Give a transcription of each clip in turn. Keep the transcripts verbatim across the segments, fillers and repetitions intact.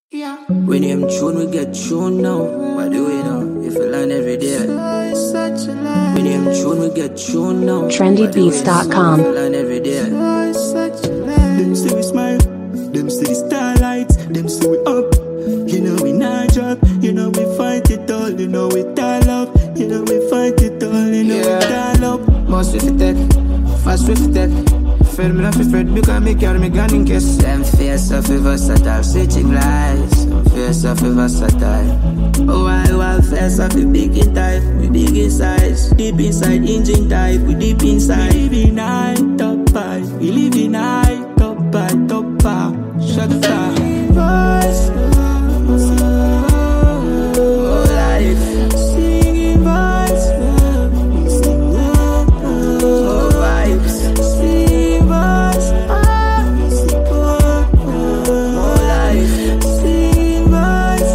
Yeah. We name tune, we get tune now. By the way, now, if you learn every day. We name tune, we get tune now. trendy beats dot com. If you learn every day. Them say we smile, them say the starlights, them say we up. You know we not drop, you know we fight it all, you know we tall up, you know we fight it all, you know Yeah. we tall up. Most with the tech, fast with the tech. Fed me not afraid because me carry me gun in case. Them face of a versatile, switching lies. Them face of a versatile. Oh, I will face of a big in type, we big in size. Deep inside engine type, we deep inside. We live in high, top five, we live in high, top five, top five. Shut the fuck. Oh, life. Singing vibes, Oh, vibes. singing vibes, Oh, life. singing vibes,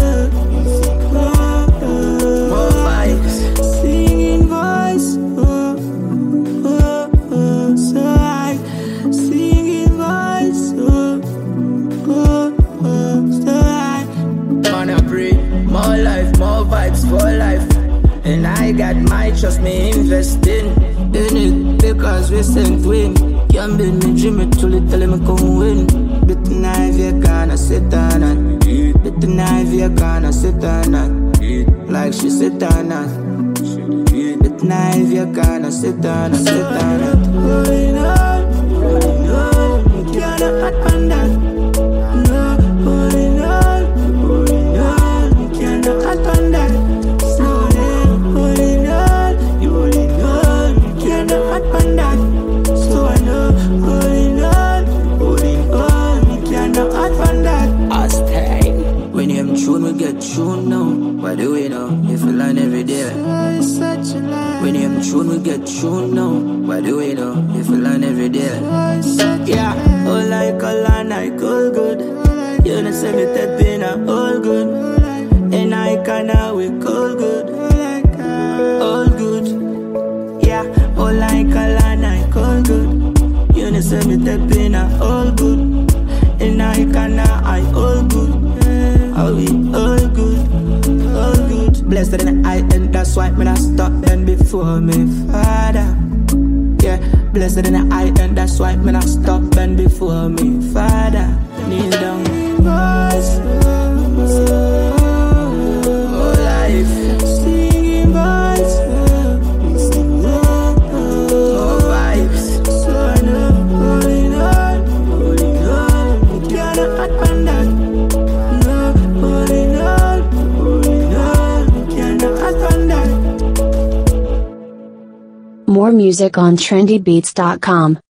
Oh, vibes. singing voice, oh, oh, oh, so I singing voice, oh, oh, oh, so I. Man, I pray. More life, more vibes for life. And I got my trust, me investing in it because we sent win. Can't build me dream it till it tell me come win. Bit knife, you gonna sit down and eat. Bit knife, you gonna sit down and eat. Like she sit down and bit knife, you gonna sit down and sit down and Holding on, holding on, cannot hot on that. No, holding on, holding on, cannot hot on that. Slow down, holding on, you holding on, cannot hot on that. So I know, holding on, holding on, cannot hot on that. Aztec. When you am tune, we get tune now. By the way, now, if you learn every day. Such a lie. When you am tune, we get tune now. By the way, now, if you learn every day. Yeah, oh like a land, I all good. You know, say me that been a all good. And I can now we all good. All good. Yeah, oh like a land, I all good. You know, say me that been a all good. And I can now I all good. Are we all good? All good. Blessed in the I and that's why when I stop then before me, Father. Yeah, blessed in the I and that's why when I stop and before me, Father. Kneel down. Oh, life. Singing voice. Oh, vibes. So I know, holding on, holding on, you cannot hot on that. No, holding on, holding on, you cannot hot on that. More music on trendy beats dot com.